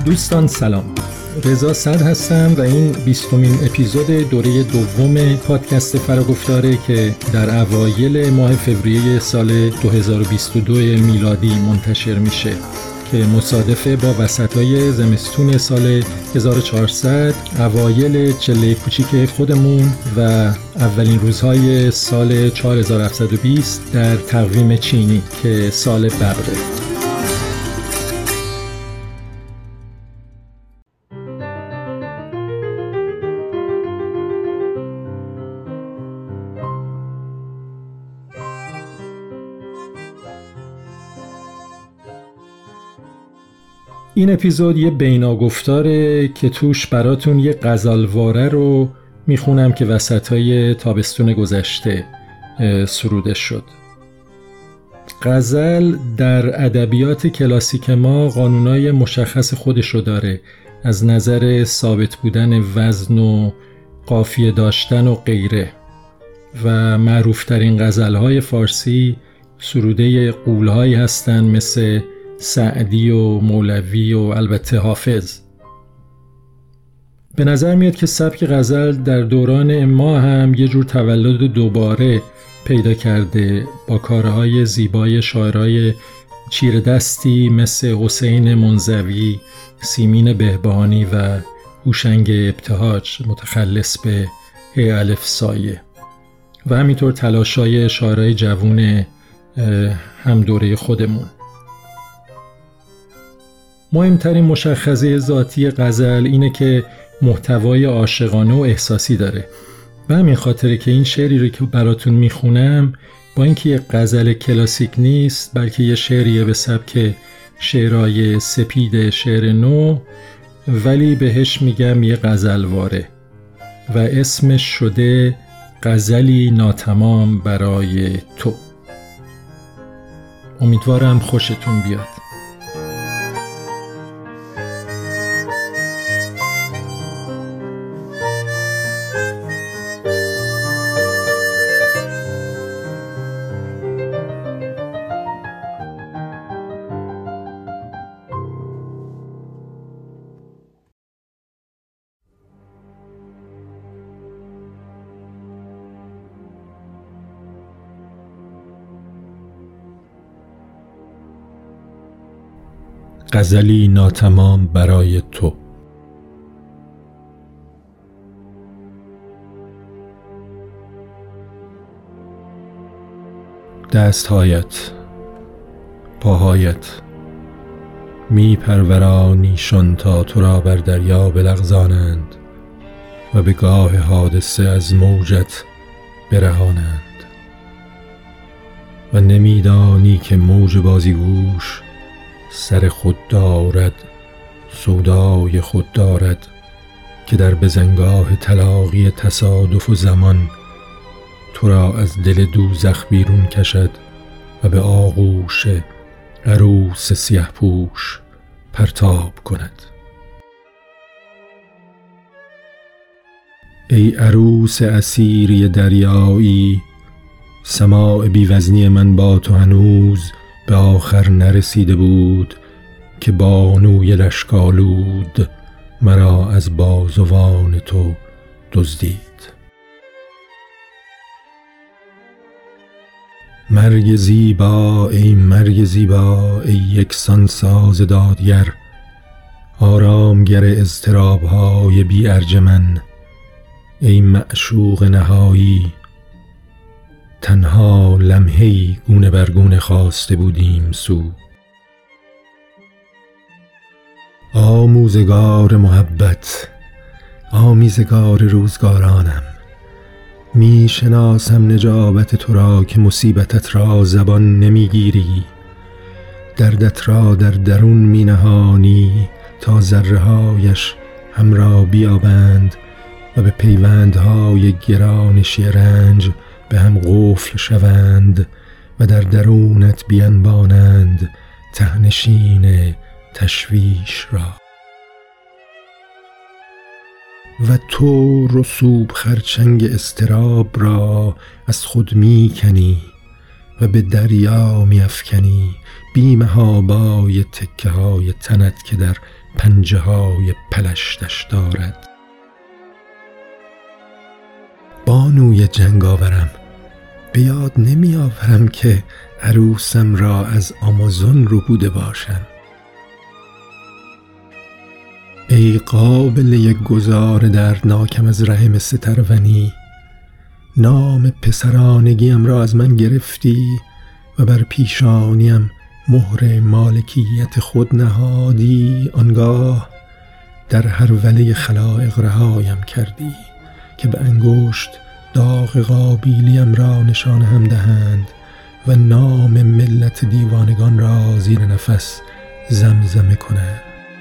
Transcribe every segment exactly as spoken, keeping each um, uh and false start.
دوستان سلام، رضا صدر هستم و این بیستمین اپیزود دوره دوم پادکست فراگفتاره که در اوایل ماه فوریه سال دو هزار و بیست و دو میلادی منتشر میشه که مصادفه با وسطای زمستون سال هزار و چهارصد، اوایل چله کوچیک خودمون و اولین روزهای سال چهار هزار و هفتصد و بیست در تقویم چینی که سال بقره. این اپیزود یه بیناگفتاره که توش براتون یه غزلواره رو میخونم که وسطای تابستون گذشته سروده شد. غزل در ادبیات کلاسیک ما قانونای مشخص خودش رو داره، از نظر ثابت بودن وزن و قافیه داشتن و غیره، و معروفترین غزلهای فارسی سروده قولهایی هستن مثل سعدی و مولوی و البته حافظ. به نظر میاد که سبک غزل در دوران ما هم یه جور تولد دوباره پیدا کرده با کارهای زیبای شاعرای چیره دستی مثل حسین منزوی، سیمین بهبهانی و هوشنگ ابتهاج متخلص به ه الف سایه، و همینطور تلاشای شاعرای جوون هم دوره خودمون. مهمترین مشخصه ذاتی غزل اینه که محتوای عاشقانه و احساسی داره، و همین خاطره که این شعری رو که براتون میخونم با اینکه یه غزل کلاسیک نیست بلکه یه شعریه به سبک شعرهای سپید شعر نو، ولی بهش میگم یه غزلواره و اسمش شده غزلی ناتمام برای تو. امیدوارم خوشتون بیاد. غزلی ناتمام برای تو. دستهایت، پاهایت می پرورانیشان تا تو را بر دریا بلغزانند و به گاه حادثه از موجت برهانند، و نمیدانی که موج بازیگوش سر خود دارد، سودای خود دارد که در بزنگاه تلاقی تصادف و زمان تو را از دل دوزخ بیرون کشد و به آغوش عروس سیه پوش پرتاب کند. ای عروس اسیری دریایی، سماع بیوزنی من با تو هنوز به آخر نرسیده بود که بانوی رشک‌آلود مرا از بازوان تو دزدید. مرگ زیبا، ای مرگ زیبا، ای یکسان ساز دادگر، آرامگر اضطراب‌های بی ارجمن، ای معشوق نهایی. تنها لمحه‌ای گونه بر گونه خواسته بودیم سو. آموزگار محبت، آمیزگار روزگارانم، می شناسم نجابت تو را که مصیبتت را زبان نمیگیری، دردت را در درون می نهانی تا ذره‌هایش هم را بیابند و به پیوندهای گران شیرنج به هم قفل شوند و در درونت بینبانند تهنشین تشویش را. و تو رسوب خرچنگ اضطراب را از خود می کنی و به دریا می افکنی بی محابای تکه های تنت که در پنجه های پلشتش دارد. بانوی جنگاورم، به یاد نمی آورم که عروسم را از آمازون رو بوده باشم. ای قابل گذار دردناکم از رحم سترونی، نام پسرانگیم را از من گرفتی و بر پیشانیم مهر مالکیت خود نهادی. آنگاه در هر وله خلائق رهایم کردی که به انگشت داغ قابیلیم را نشان هم دهند و نام ملت دیوانگان را زیر نفس زمزمه کنند.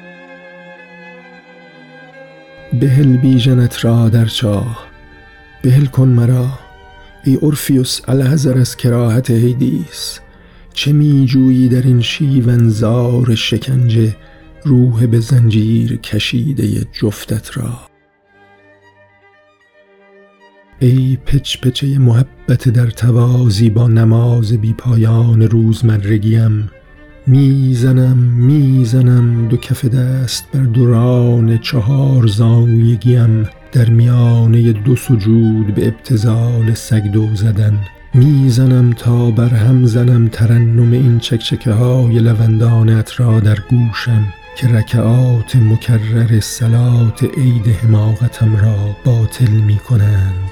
بهل بیژنت را در چاه، بهل کن مرا ای اورفیوس الحذر از کراهت هیدیس. چه می جویی در این شیونزار شکنجه روح به زنجیر کشیده جفتت را؟ ای پچ پچه محبت در توازی با نماز بی پایان روزمرگیم، میزنم میزنم دو کف دست بر دوران چهار زانویگیم، در میانه دو سجود به ابتذال سگدو زدن. میزنم تا بر هم زنم ترنم این چکچکه های لوندانت را در گوشم که رکعات مکرر صلات عید حماقتم را باطل می کنند.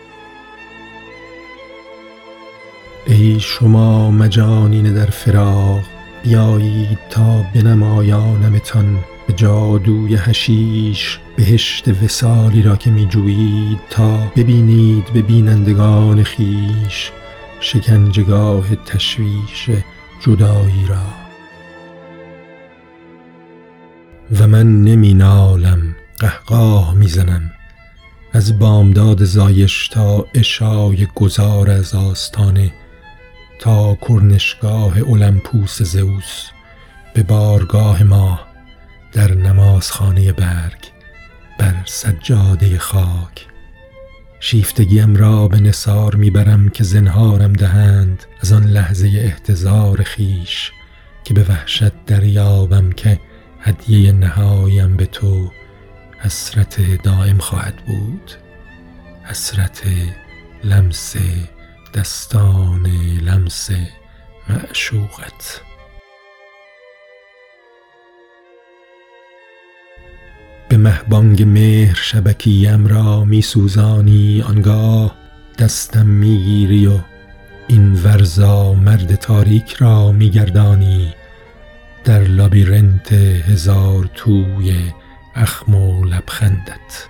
ای شما مجانین در فراق، بیایید تا بنمایانمتان به جادوی حشیش بهشت وصالی را که می جویید، تا ببینید به بینندگان خیش شکنجگاه تشویش جدایی را. و من نمی نالم، قهقاه می زنم از بامداد زایش تا عشای گذار از آستانه تا کرنشگاه اولمپوس زئوس به بارگاه ما در نمازخانه برگ بر سجاده خاک. شیفتگیم را به نثار میبرم که زنهارم دهند از آن لحظه احتضار خیش که به وحشت دریابم که هدیه نهاییم به تو حسرت دائم خواهد بود، حسرت لمس دستان لمس معشوقت. به مهبانگ مهر شبکیم را می سوزانی، آنگاه دستم می گیری و این ورزا مرد تاریک را می گردانی در لابیرنت هزار توی اخم و لبخندت.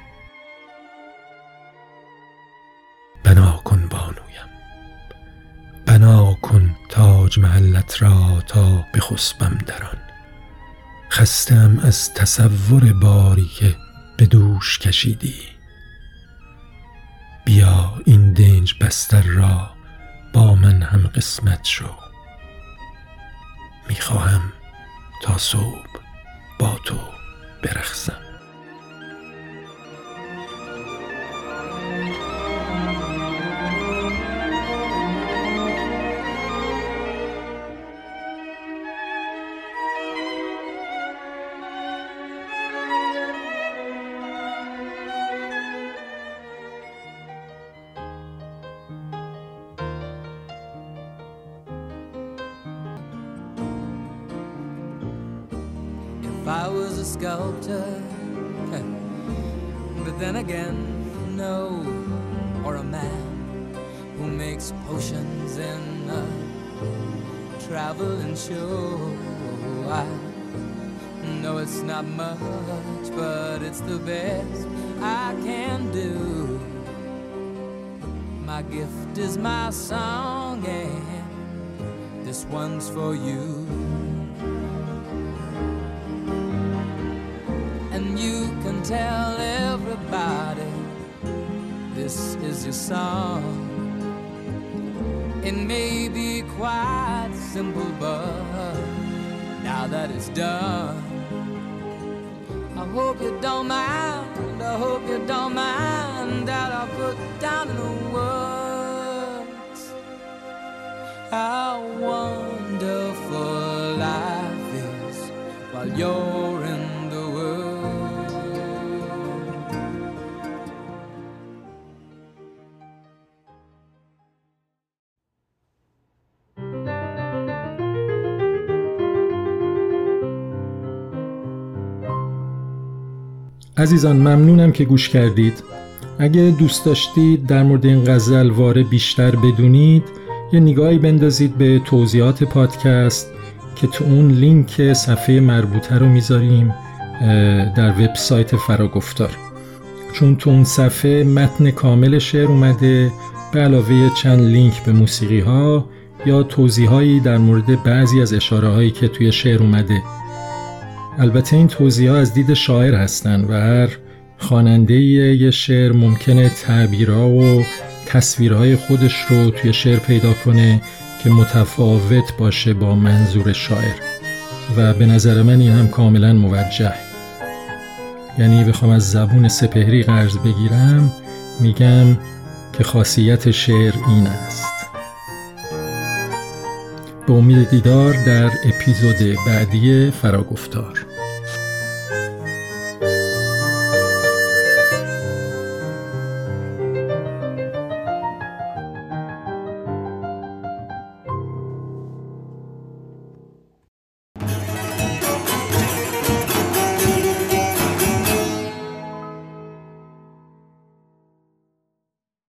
بنا کن بانویم، بنا کن تاج محلت را تا بخسبم در آن. خستم از تصور باری که به دوش کشیدی. بیا این دنج بستر را با من هم قسمت شو. میخواهم تا صبح با تو برقصم. If I was a sculptor, but then again, no, or a man who makes potions in a traveling show. I know it's not much, but it's the best I can do. My gift is my song, and this one's for you. And you can tell everybody this is your song. It may be quite simple, but now that it's done, I hope you don't mind, I hope you don't mind that I put down in the words how wonderful life is while you're in the world. عزیزان ممنونم که گوش کردید. اگه دوست داشتید در مورد این غزل واره بیشتر بدونید، یه نگاهی بندازید به توضیحات پادکست که تو اون لینک صفحه مربوطه رو میذاریم در وبسایت فراگفتار. چون تو اون صفحه متن کامل شعر اومده به علاوه چند لینک به موسیقی ها یا توضیحایی در مورد بعضی از اشاره هایی که توی شعر اومده. البته این توضیح ها از دید شاعر هستن و هر خواننده یه شعر ممکنه تعبیرها و تصویرهای خودش رو توی شعر پیدا کنه که متفاوت باشه با منظور شاعر و به نظر من این هم کاملا موجه. یعنی بخوام از زبون سپهری قرض بگیرم میگم که خاصیت شعر این است. به امید دیدار در اپیزود بعدی فراگفتار.